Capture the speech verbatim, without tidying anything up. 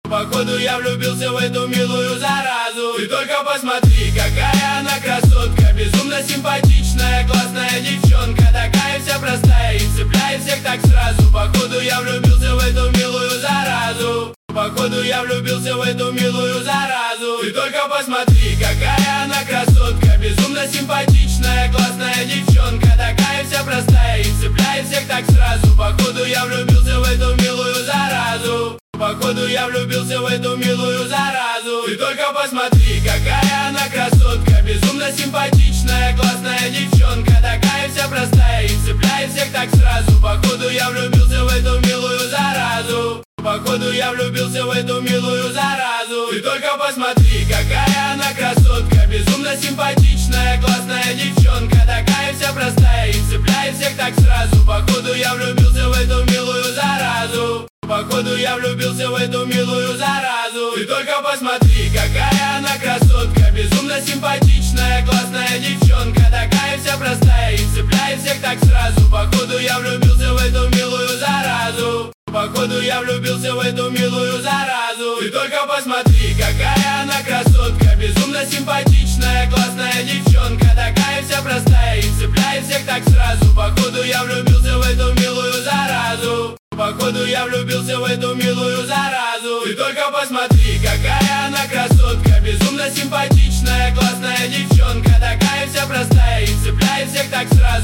Походу я влюбился в эту милую заразу. Ты только посмотри, какая она красотка, безумно симпатичная, классная девчонка, такая вся простая и цепляет всех так сразу. Походу я влюбился в эту милую заразу. Походу я влюбился в эту милую заразу. Ты только посмотри, какая она красотка, безумно симпатичная, классная девчонка, такая вся простая и цепляет всех так сразу. Походу я влюбился в эту милую заразу. Походу я влюбился в эту милую заразу. Ты только посмотри, какая она красотка, безумно симпатичная, классная девчонка, такая вся простая и цепляет всех так сразу. Походу я влюбился в эту милую заразу. Походу я влюбился в эту милую заразу. Ты только посмотри, какая она красотка, безумно симпатичная, классная девчонка, такая вся простая и цепляет всех так сразу. Походу я влюбился в эту милую заразу. Походу я влюбился в эту милую заразу. Ты только посмотри, какая она красотка, безумно симпатичная, классная девчонка, такая вся простая и цепляет всех так сразу. Походу я влюбился в эту милую заразу. Походу я влюбился в эту милую заразу. Ты только посмотри, какая она красотка, безумно симпатичная, классная девчонка, такая вся простая и цепляет всех так сразу. Походу я влюбился в эту милую заразу. Походу я влюбился в эту милую заразу. Ты только посмотри, какая она красотка, безумно симпатичная, классная девчонка, такая вся простая и цепляет всех так сразу.